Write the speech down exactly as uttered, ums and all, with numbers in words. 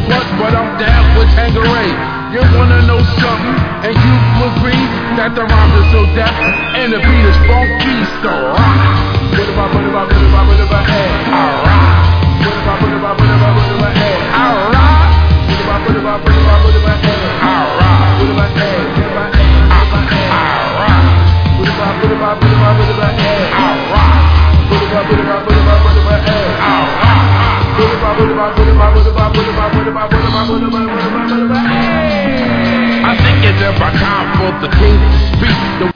blunt, but I'm down with Tangeray. You wanna know something, and you agree that the rhymes are so deaf, and the beat is funky, so rock. What about, what about, what about, what about, hey, alright. What about, what about, what about, what about, hey, alright. What about, what about, what about, what about, hey, alright. What about, hey, what about, hey, alright. What about, what about, what about, what about, hey, alright. What about, what about, what about, what about, hey, alright. What about, what about, what about, what about, what about, what about, what about, what about, what about, what about, hey. I think it's about time for the king to speak.